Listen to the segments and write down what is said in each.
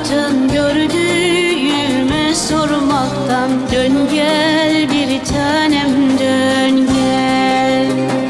hayatın gördüğüme sormaktan. Dön gel bir tanem, dön gel.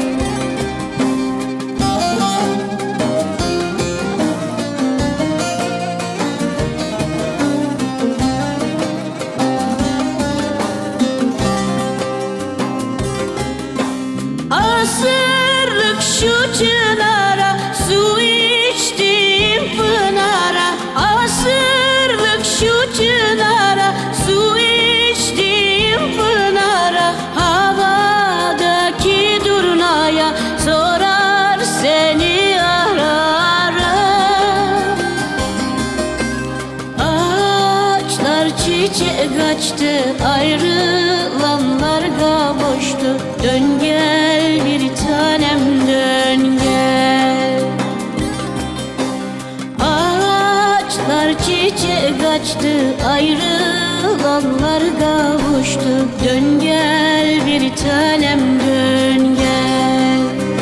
Asırlık şu çınara, su içtim pınara. Asırlık şu çınara, su içtim pınara. Havadaki durnaya sorar seni ararım. Ağaçlar çiçek açtı, ayrılanlar kavuştu. Dön gel bir tanem, dön gel. Ağaçlar çiçek açtı, ayrılanlar kavuştu. Dön gel bir tanem, dön gel.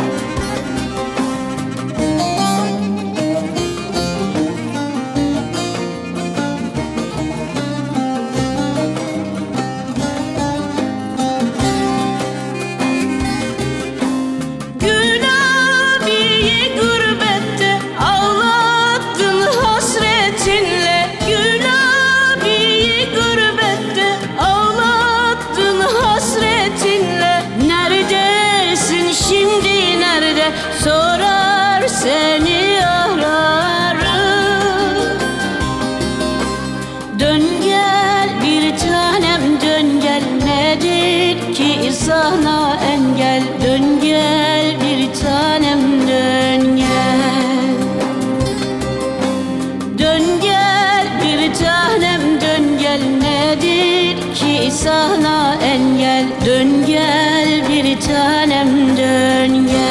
Sorar seni ararım. Dön gel bir tanem, dön gel. Nedir ki sana engel? Dön gel bir tanem, dön gel. Dön gel bir tanem, dön gel. Nedir ki sana engel? Dön gel bir tanem, dön gel.